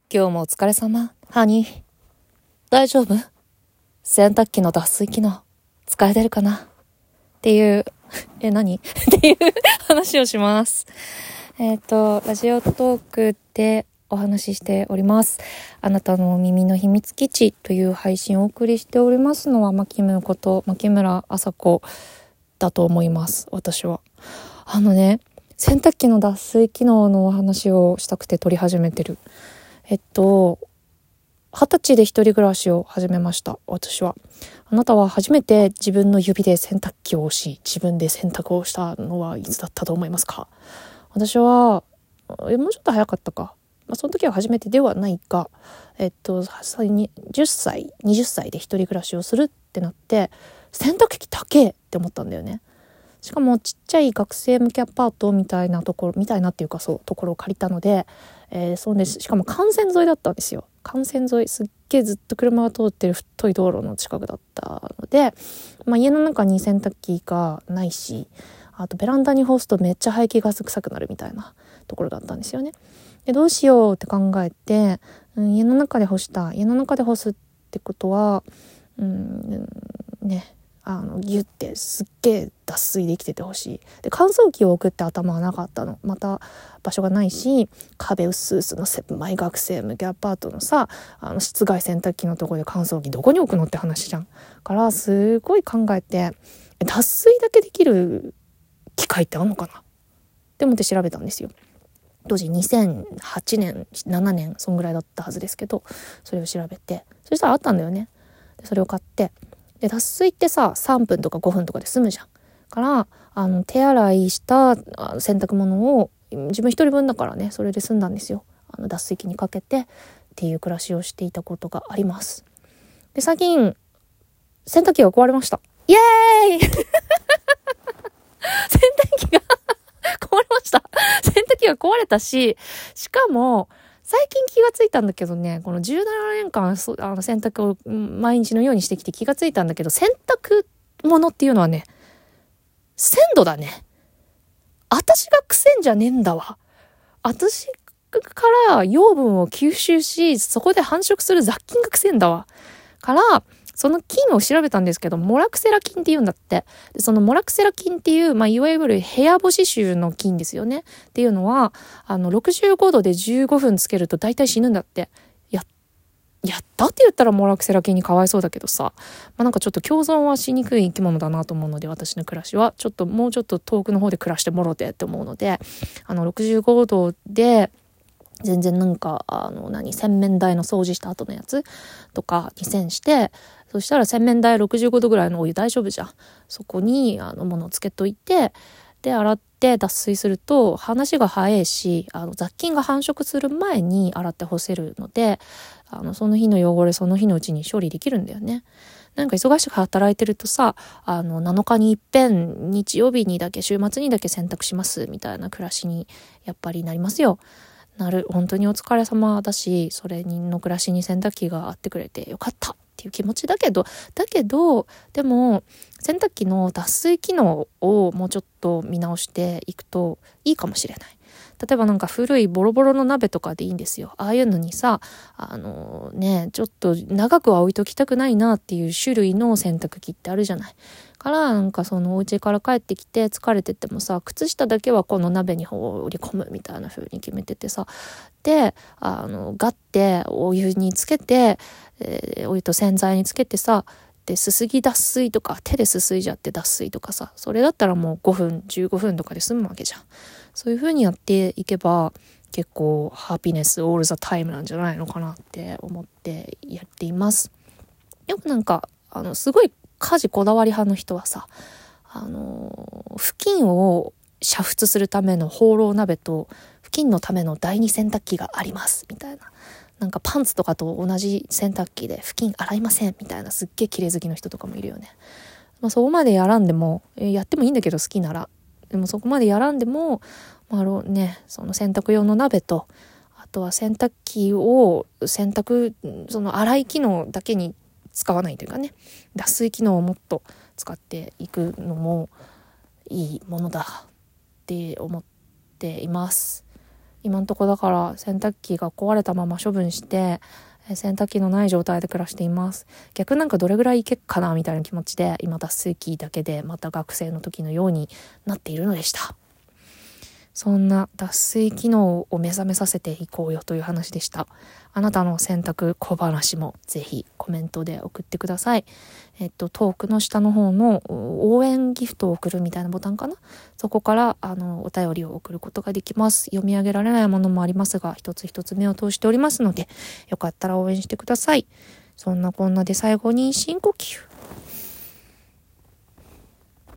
今日もお疲れ様。ハニー。大丈夫？洗濯機の脱水機能、使えてるかなっていう、何っていう話をします。ラジオトークでお話ししております。あなたの耳の秘密基地という配信をお送りしておりますのは、牧村麻子だと思います。私は。洗濯機の脱水機能のお話をしたくて撮り始めてる。20歳で一人暮らしを始めました。私は。あなたは初めて自分の指で洗濯機を押し、自分で洗濯をしたのはいつだったと思いますか？私は、もうちょっと早かったか。その時は初めてではないが、10歳、20歳で一人暮らしをするってなって、洗濯機高えって思ったんだよね。しかもちっちゃい学生向けアパートみたいなところを借りたので、そうです。しかも幹線沿いだったんですよ。幹線沿い、すっげえずっと車が通ってる太い道路の近くだったので、家の中に洗濯機がないし、あとベランダに干すとめっちゃ排気ガス臭くなるみたいなところだったんですよね。で、どうしようって考えて、家の中で干すってことは、ギュってすっげえ脱水できててほしい。で、乾燥機を置くって頭はなかったの。また場所がないし、壁薄々の狭い学生向けアパートのさ、室外洗濯機のところで乾燥機どこに置くのって話じゃん。からすごい考えて、脱水だけできる機械ってあんのかなって思って調べたんですよ。当時2008年、7年、そんぐらいだったはずですけど、それを調べて、そしたらあったんだよね。で、それを買って、で、脱水ってさ、3分とか5分とかで済むじゃん。から、手洗いした洗濯物を、自分一人分だからね、それで済んだんですよ。脱水機にかけてっていう暮らしをしていたことがあります。で、最近、洗濯機が壊れました。イエーイ洗濯機が壊れました。洗濯機が壊れたし、しかも、最近気がついたんだけどね、この17年間洗濯を毎日のようにしてきて気がついたんだけど、洗濯物っていうのはね、鮮度だね。私が癖んじゃねえんだわ。私から養分を吸収し、そこで繁殖する雑菌が癖んだわ。から、その菌を調べたんですけど、モラクセラ菌って言うんだって。で、そのモラクセラ菌っていう、いわゆる部屋干し臭の菌ですよね。っていうのは、65度で15分つけると大体死ぬんだって。やったって言ったらモラクセラ菌にかわいそうだけどさ。なんかちょっと共存はしにくい生き物だなと思うので、私の暮らしは。もうちょっと遠くの方で暮らしてもろてって思うので、65度で、全然洗面台の掃除した後のやつとかに洗して、そしたら洗面台65度ぐらいのお湯大丈夫じゃん。そこに物をつけといて、で洗って脱水すると話が早いし、雑菌が繁殖する前に洗って干せるので、その日の汚れその日のうちに処理できるんだよね。なんか忙しく働いてるとさ、7日に一遍日曜日にだけ週末にだけ洗濯しますみたいな暮らしにやっぱりなりますよ。本当にお疲れ様だし、それの暮らしに洗濯機があってくれてよかったっていう気持ちだけど、でも洗濯機の脱水機能をもうちょっと見直していくといいかもしれない。例えば古いボロボロの鍋とかでいいんですよ。ああいうのにさ、ちょっと長くは置いときたくないなっていう種類の洗濯機ってあるじゃない。からそのお家から帰ってきて疲れててもさ、靴下だけはこの鍋に放り込むみたいな風に決めててさ、でガッてお湯につけて、お湯と洗剤につけてさ、ですすぎ脱水とか手ですすいじゃって脱水とかさ、それだったらもう5分15分とかで済むわけじゃん。そういう風にやっていけば結構ハピネスオールザタイムなんじゃないのかなって思ってやっています。よくすごい家事こだわり派の人はさ、布巾を煮沸するためのホーロー鍋と布巾のための第二洗濯機がありますみたいな。パンツとかと同じ洗濯機で布巾洗いませんみたいな、すっげえ綺麗好きの人とかもいるよね。そこまでやらんでも、やってもいいんだけど好きなら。でもそこまでやらんでも、その洗濯用の鍋と、あとは洗濯機をその洗い機能だけに使わないというかね、脱水機能をもっと使っていくのもいいものだって思っています。 今んとこだから洗濯機が壊れたまま処分して、洗濯機のない状態で暮らしています。逆なんかどれぐらいいけっかなみたいな気持ちで、今脱水機だけでまた学生の時のようになっているのでした。そんな脱水機能を目覚めさせていこうよという話でした。あなたの洗濯小話もぜひコメントで送ってください。トークの下の方の応援ギフトを送るみたいなボタンかな。そこからお便りを送ることができます。読み上げられないものもありますが、一つ一つ目を通しておりますので、よかったら応援してください。そんなこんなで最後に深呼吸。